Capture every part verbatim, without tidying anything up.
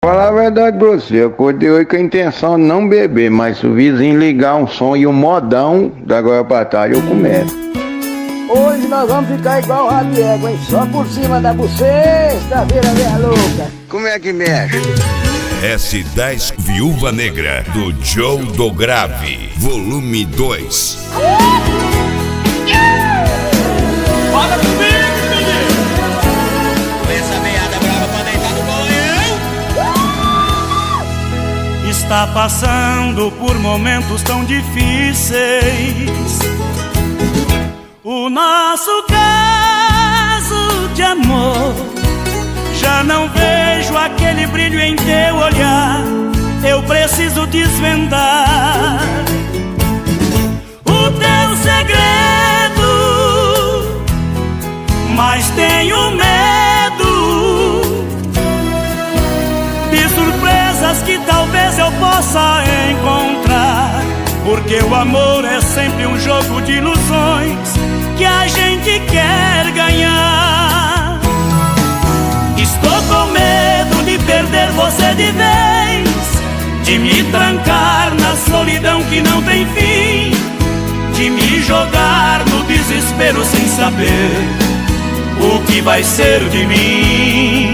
Falar a verdade pra você, eu acordei hoje com a intenção de não beber, mas se o vizinho ligar um som e um modão, da agora pra tarde eu começo. Hoje nós vamos ficar igual o Rabiego, hein? Só por cima da buceta, vira meia louca. Como é que mexe? S dez Viúva Negra, do Joe do Grave, volume dois. Bora comigo, menino! Essa meada brava pra deitar no banho. Está passando por momentos tão difíceis. O nosso caso de amor, já não vejo aquele brilho em teu olhar. Eu preciso desvendar o teu segredo, mas tenho medo de surpresas que talvez eu possa encontrar. Porque o amor é sempre um jogo de ilusões que a gente quer ganhar. Estou com medo de perder você de vez, de me trancar na solidão que não tem fim, de me jogar no desespero sem saber o que vai ser de mim.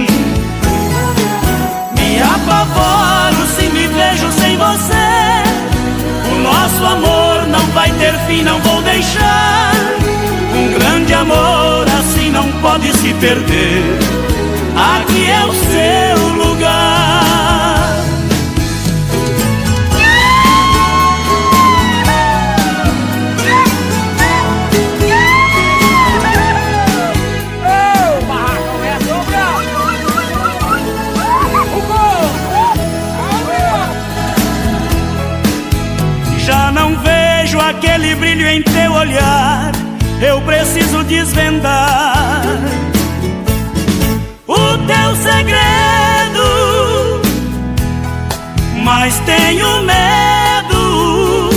Me apavoro se me vejo sem você. O nosso amor não vai ter fim, não vou deixar. Um grande amor assim não pode se perder. Aqui é o seu lugar. Ô, barracão é dobrado. O gol! Já não vejo aquele brilho em teu olhar. Eu preciso desvendar o teu segredo, mas tenho medo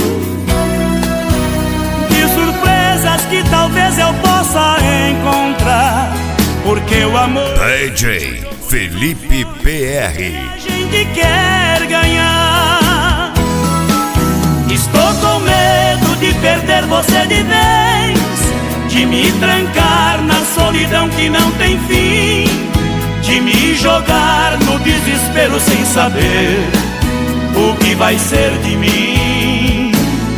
de surpresas que talvez eu possa encontrar. Porque o amor D J Felipe P R. a gente quer ganhar. Estou com medo de perder você de vez, de me trancar na solidão que não tem fim, de me jogar no desespero sem saber o que vai ser de mim.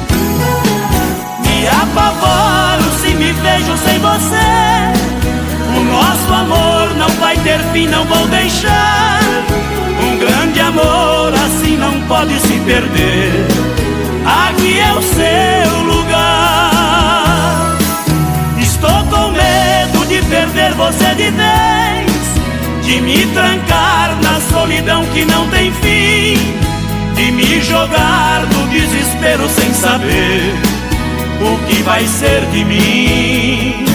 Me apavoro se me vejo sem você. O nosso amor não vai ter fim, não vou deixar. Um grande amor assim não pode se perder. Aqui é o seu lugar. Estou com medo de perder você de vez, de me trancar na solidão que não tem fim, de me jogar no desespero sem saber o que vai ser de mim.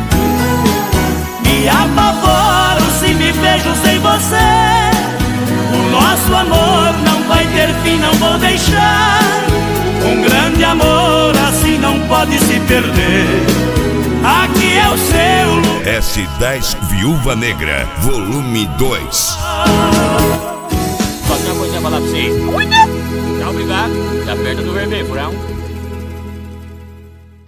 Me apavoro se me vejo sem você. O nosso amor não vai ter fim, não vou deixar. Um grande amor assim não pode se perder. Aqui é o seu lugar. S dez Viúva Negra, volume dois. Posso ter uma coisinha pra falar pra vocês? Tchau, obrigado. Já perto do vermelho, furão.